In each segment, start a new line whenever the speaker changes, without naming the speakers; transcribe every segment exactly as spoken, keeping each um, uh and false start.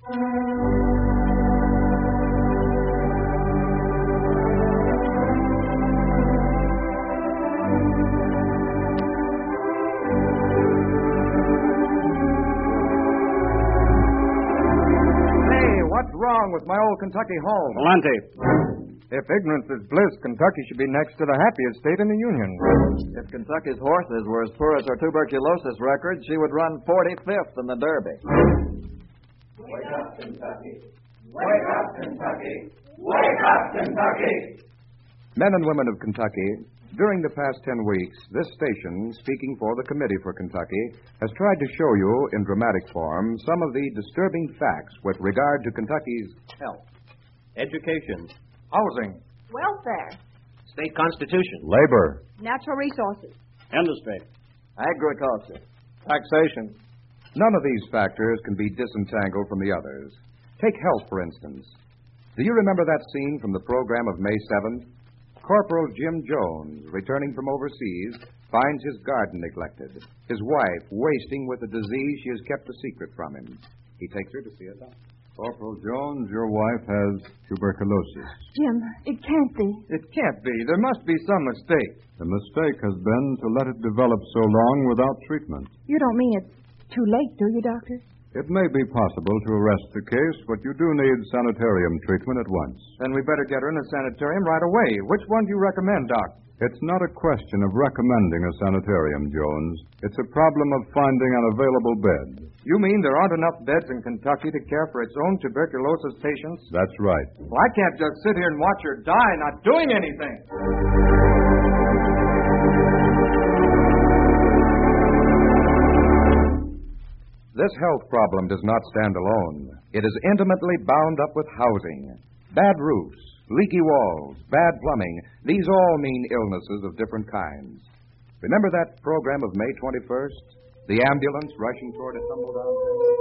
What's wrong with my old Kentucky home?
Volante.
If ignorance is bliss, Kentucky should be next to the happiest state in the Union.
If Kentucky's horses were as poor as her tuberculosis record, she would run forty-fifth in the Derby.
Wake up, Kentucky. Wake up, Kentucky. Wake up, Kentucky.
Men and women of Kentucky, during the past ten weeks, this station, speaking for the Committee for Kentucky, has tried to show you, in dramatic form, some of the disturbing facts with regard to Kentucky's health,
Education.
housing,
welfare,
State Constitution.
labor,
natural resources.
Industry.
Agriculture.
taxation. None of these factors can be disentangled from the others. Take health, for instance. Do you remember that scene from the program of May seventh? Corporal Jim Jones, returning from overseas, finds his garden neglected, his wife wasting with a disease she has kept a secret from him. He takes her to see a doctor.
Corporal Jones, your wife has tuberculosis.
Jim, it can't be.
It can't be. There must be some mistake.
The mistake has been to let it develop so long without treatment.
You don't mean it's too late, do you, Doctor?
It may be possible to arrest the case, but you do need sanitarium treatment at once.
Then we better get her in a sanitarium right away. Which one do you recommend, Doc?
It's not a question of recommending a sanitarium, Jones. It's a problem of finding an available bed.
You mean there aren't enough beds in Kentucky to care for its own tuberculosis patients?
That's right.
Well, I can't just sit here and watch her die not doing anything. This health problem does not stand alone. It is intimately bound up with housing. Bad roofs, leaky walls, bad plumbing, these all mean illnesses of different kinds. Remember that program of May twenty-first? The ambulance rushing toward a tumble-down building?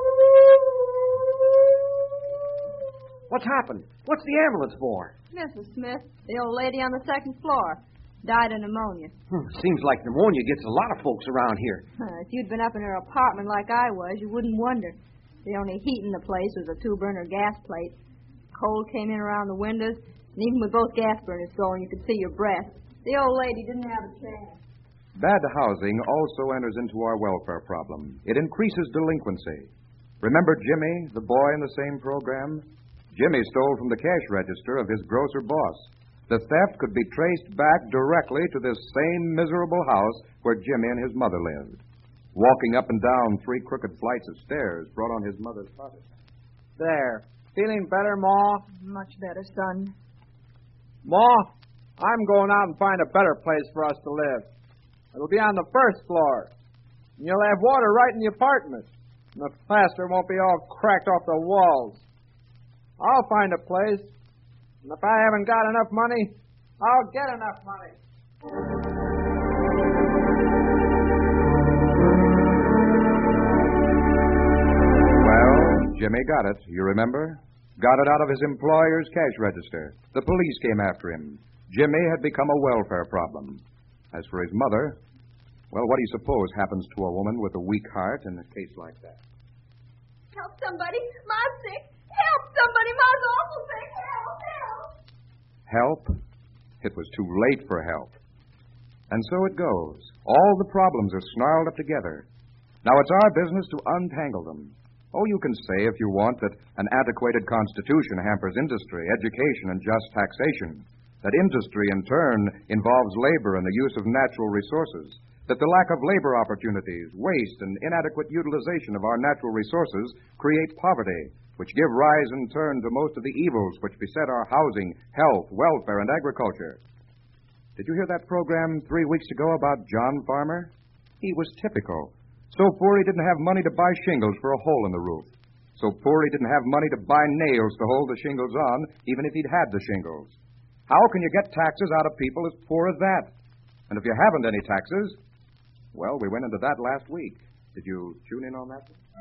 What's happened? What's the ambulance for?
Missus Smith, the old lady on the second floor, died of pneumonia.
Hmm, seems like pneumonia gets a lot of folks around here.
If you'd been up in her apartment like I was, you wouldn't wonder. The only heat in the place was a two-burner gas plate. Cold came in around the windows, and even with both gas burners going, you could see your breath. The old lady didn't have a chance.
Bad housing also enters into our welfare problem. It increases delinquency. Remember Jimmy, the boy in the same program? Jimmy stole from the cash register of his grocer boss. The theft could be traced back directly to this same miserable house where Jimmy and his mother lived. Walking up and down three crooked flights of stairs brought on his mother's pocket.
There. Feeling better, Ma?
Much better, son.
Ma, I'm going out and find a better place for us to live. It'll be on the first floor. And you'll have water right in the apartment. And the plaster won't be all cracked off the walls. I'll find a place. And if I haven't got enough money, I'll get enough money.
Well, Jimmy got it, you remember? Got it out of his employer's cash register. The police came after him. Jimmy had become a welfare problem. As for his mother, well, what do you suppose happens to a woman with a weak heart in a case like that?
Help somebody. Ma's sick. Help somebody. Ma's awful sick. Help, help.
Help? It was too late for help. And so it goes. All the problems are snarled up together. Now it's our business to untangle them. Oh, you can say, if you want, that an antiquated constitution hampers industry, education, and just taxation. That industry, in turn, involves labor and the use of natural resources. That the lack of labor opportunities, waste, and inadequate utilization of our natural resources create poverty, which give rise in turn to most of the evils which beset our housing, health, welfare, and agriculture. Did you hear that program three weeks ago about John Farmer? He was typical. So poor he didn't have money to buy shingles for a hole in the roof. So poor he didn't have money to buy nails to hold the shingles on, even if he'd had the shingles. How can you get taxes out of people as poor as that? And if you haven't any taxes, well, we went into that last week. Did you tune in on that?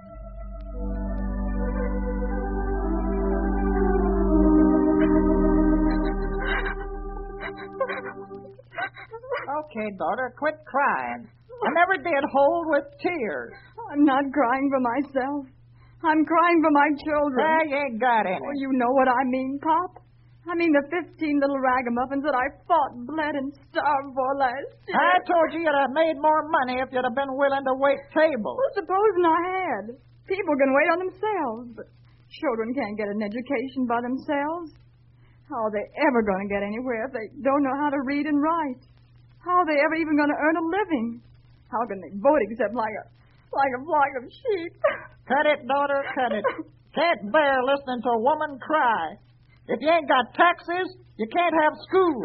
Okay, daughter, quit crying. I never did hold with tears.
I'm not crying for myself.
I'm crying for my children.
I ain't got any.
Oh, you know what I mean, Pop. I mean the fifteen little ragamuffins that I fought, bled, and starved for last year.
I told you you'd have made more money if you'd have been willing to wait tables.
Well, supposing I had. People can wait on themselves, but children can't get an education by themselves. How are they ever going to get anywhere if they don't know how to read and write? How are they ever even going to earn a living? How can they vote except like a like a flock of sheep?
Cut it, daughter, cut it. Can't bear listening to a woman cry. If you ain't got taxes, you can't have school.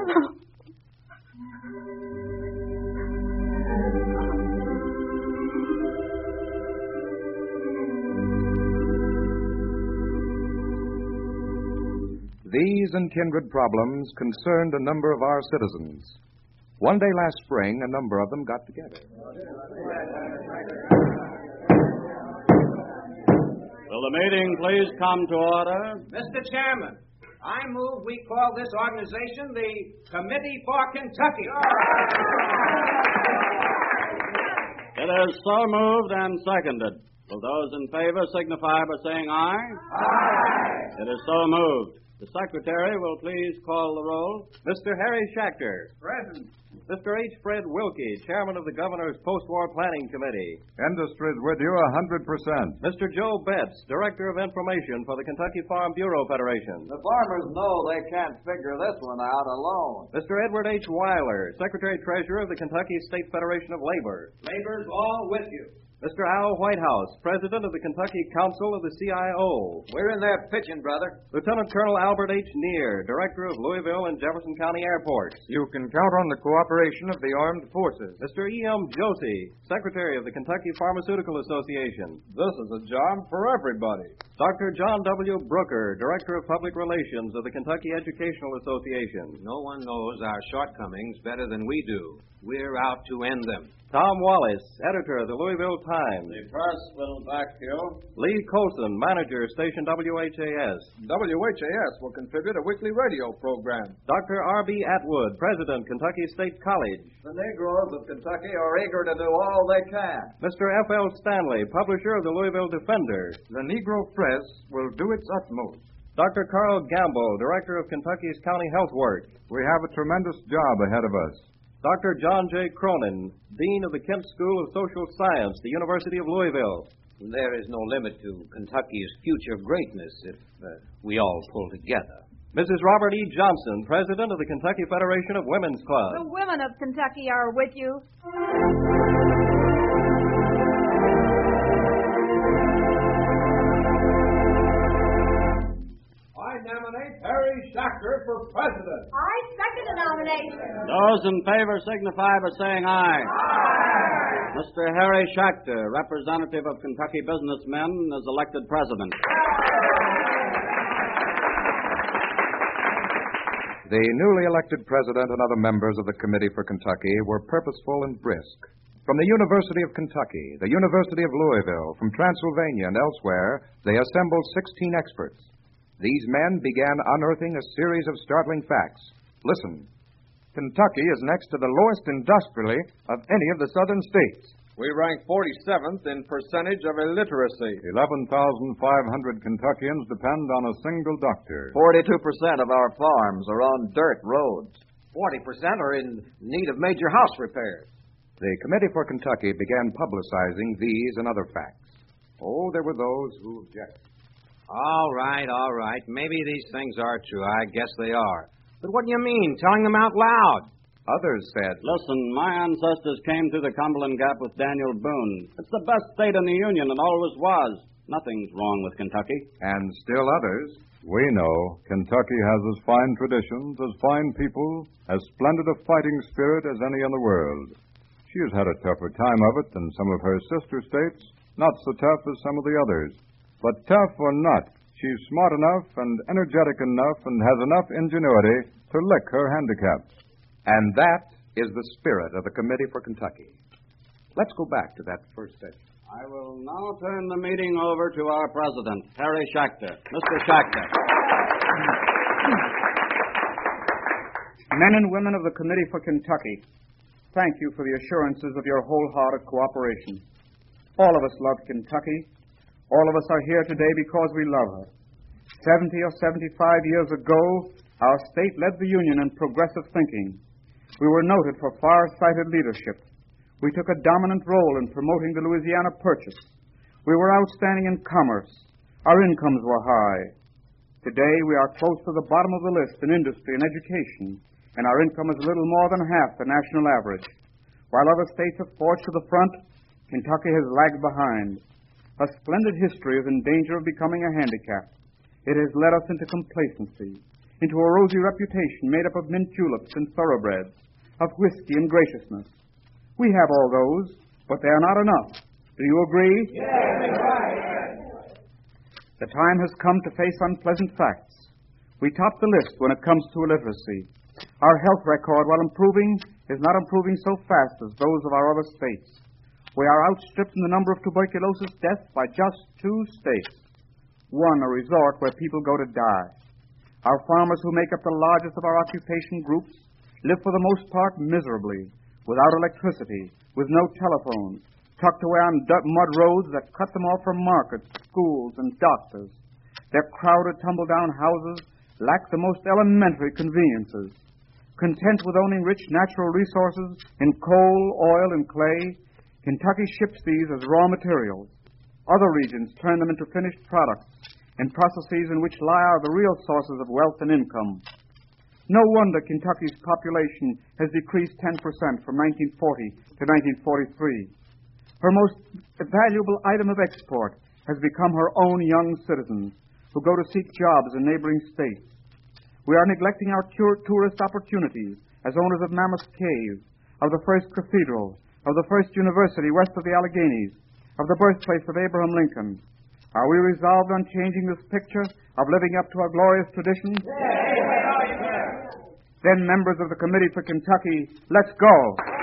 These and kindred problems concerned a number of our citizens. One day last spring, a number of them got together.
Will the meeting please come to order?
Mister Chairman, I move we call this organization the Committee for Kentucky.
It is so moved and seconded. Will those in favor signify by saying aye? Aye. It is so moved. The Secretary will please call the roll.
Mister Harry Schachter.
Present.
Mister H. Fred Wilkie, Chairman of the Governor's Post-War Planning Committee.
Industry's with you a hundred percent.
Mister Joe Betts, Director of Information for the Kentucky Farm Bureau Federation.
The farmers know they can't figure this one out alone.
Mister Edward H. Weiler, Secretary-Treasurer of the Kentucky State Federation of Labor.
Labor's all with you.
Mister Al Whitehouse, President of the Kentucky Council of the C I O.
We're in there pitching, brother.
Lieutenant Colonel Albert H. Neer, Director of Louisville and Jefferson County Airports.
You can count on the cooperation of the armed forces.
Mister E M. Josie, Secretary of the Kentucky Pharmaceutical Association.
This is a job for everybody.
Doctor John W. Brooker, Director of Public Relations of the Kentucky Educational Association.
No one knows our shortcomings better than we do. We're out to end them.
Tom Wallace, Editor of the Louisville Times.
The press will back you.
Lee Colson, Manager, Station W H A S.
W H A S will contribute a weekly radio program.
Doctor R B Atwood, President, Kentucky State College.
The Negroes of Kentucky are eager to do all they can.
Mister F L Stanley, Publisher of the Louisville Defender.
The Negro Press will do its utmost.
Doctor Carl Gamble, Director of Kentucky's County Health Work.
We have a tremendous job ahead of us.
Doctor John J. Cronin, Dean of the Kent School of Social Science, the University of Louisville.
There is no limit to Kentucky's future greatness if uh, we all pull together.
Missus Robert E. Johnson, President of the Kentucky Federation of Women's Clubs.
The women of Kentucky are with you.
I nominate Harry Schachter for president.
I second the nomination.
Those in favor signify by saying aye. Aye. Mister Harry Schachter, representative of Kentucky businessmen, is elected president.
The newly elected president and other members of the Committee for Kentucky were purposeful and brisk. From the University of Kentucky, the University of Louisville, from Transylvania and elsewhere, they assembled sixteen experts. These men began unearthing a series of startling facts. Listen. Kentucky is next to the lowest industrially of any of the southern states.
We rank forty-seventh in percentage of illiteracy.
eleven thousand five hundred Kentuckians depend on a single doctor.
forty-two percent of our farms are on dirt roads.
forty percent are in need of major house repairs.
The Committee for Kentucky began publicizing these and other facts. Oh, there were those who objected.
All right, all right. Maybe these things are true. I guess they are. But what do you mean, telling them out loud?
Others said,
Listen, my ancestors came through the Cumberland Gap with Daniel Boone. It's the best state in the Union and always was. Nothing's wrong with Kentucky.
And still others,
we know Kentucky has as fine traditions, as fine people, as splendid a fighting spirit as any in the world. She has had a tougher time of it than some of her sister states, not so tough as some of the others. But tough or not, she's smart enough and energetic enough and has enough ingenuity to lick her handicaps.
And that is the spirit of the Committee for Kentucky. Let's go back to that first session.
I will now turn the meeting over to our president, Harry Schachter. Mister Schachter.
Men and women of the Committee for Kentucky, thank you for the assurances of your wholehearted cooperation. All of us love Kentucky. All of us are here today because we love her. Seventy or seventy-five years ago, our state led the Union in progressive thinking. We were noted for far-sighted leadership. We took a dominant role in promoting the Louisiana Purchase. We were outstanding in commerce. Our incomes were high. Today, we are close to the bottom of the list in industry and education, and our income is a little more than half the national average. While other states have forged to the front, Kentucky has lagged behind. A splendid history is in danger of becoming a handicap. It has led us into complacency, into a rosy reputation made up of mint juleps and thoroughbreds, of whiskey and graciousness. We have all those, but they are not enough. Do you agree?
Yes, right.
The time has come to face unpleasant facts. We top the list when it comes to illiteracy. Our health record, while improving, is not improving so fast as those of our other states. We are outstripped in the number of tuberculosis deaths by just two states. One, a resort where people go to die. Our farmers, who make up the largest of our occupation groups, live for the most part miserably, without electricity, with no telephone, tucked away on mud roads that cut them off from markets, schools, and doctors. Their crowded, tumble-down houses lack the most elementary conveniences. Content with owning rich natural resources in coal, oil, and clay, Kentucky ships these as raw materials. Other regions turn them into finished products and processes in which lie are the real sources of wealth and income. No wonder Kentucky's population has decreased ten percent from nineteen forty to nineteen forty-three. Her most valuable item of export has become her own young citizens who go to seek jobs in neighboring states. We are neglecting our tourist opportunities as owners of Mammoth Cave, of the first cathedral, of the first university west of the Alleghenies, of the birthplace of Abraham Lincoln. Are we resolved on changing this picture of living up to our glorious traditions?
Yes.
Then, members of the Committee for Kentucky, let's go.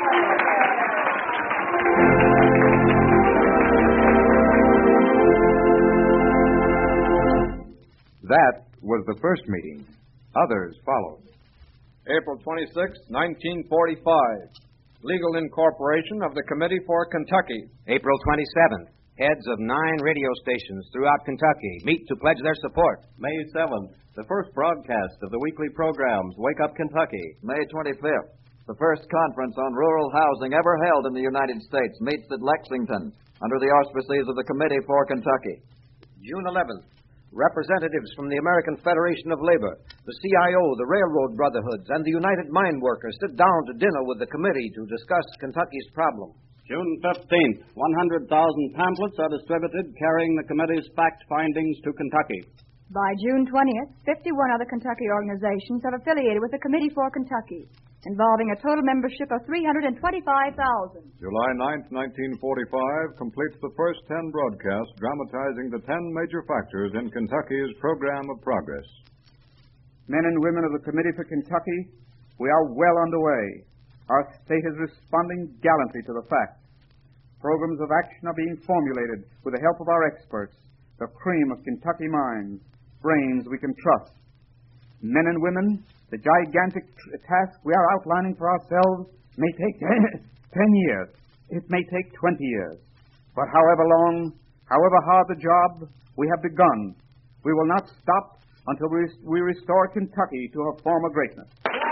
That was the first meeting. Others followed.
April twenty-sixth, nineteen forty-five. Legal incorporation of the Committee for Kentucky.
April twenty-seventh. Heads of nine radio stations throughout Kentucky meet to pledge their support.
May seventh. The first broadcast of the weekly programs, Wake Up Kentucky.
May twenty-fifth. The first conference on rural housing ever held in the United States meets at Lexington under the auspices of the Committee for Kentucky.
June eleventh. Representatives from the American Federation of Labor, the C I O, the Railroad Brotherhoods, and the United Mine Workers sit down to dinner with the committee to discuss Kentucky's problem.
June fifteenth, one hundred thousand pamphlets are distributed carrying the committee's fact findings to Kentucky.
By June twentieth, fifty-one other Kentucky organizations have affiliated with the Committee for Kentucky, involving a total membership of three hundred twenty-five thousand.
July ninth, nineteen forty-five, completes the first ten broadcasts dramatizing the ten major factors in Kentucky's program of progress.
Men and women of the Committee for Kentucky, we are well underway. Our state is responding gallantly to the facts. Programs of action are being formulated with the help of our experts, the cream of Kentucky minds, brains we can trust. Men and women, the gigantic tr- task we are outlining for ourselves may take ten years. It may take twenty years. But however long, however hard the job, we have begun. We will not stop until we, we restore Kentucky to her former greatness.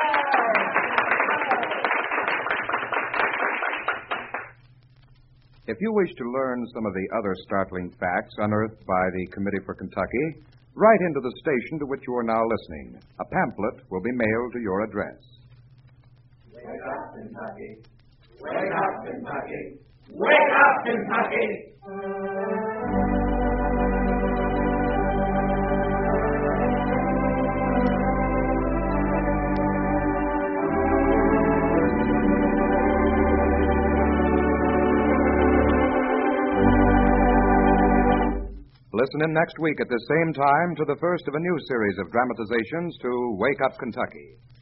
If you wish to learn some of the other startling facts unearthed by the Committee for Kentucky, write into the station to which you are now listening. A pamphlet will be mailed to your address.
Wake up, Kentucky. Wake up, Kentucky. Wake up, Kentucky.
Listen in next week at the same time to the first of a new series of dramatizations to Wake Up Kentucky.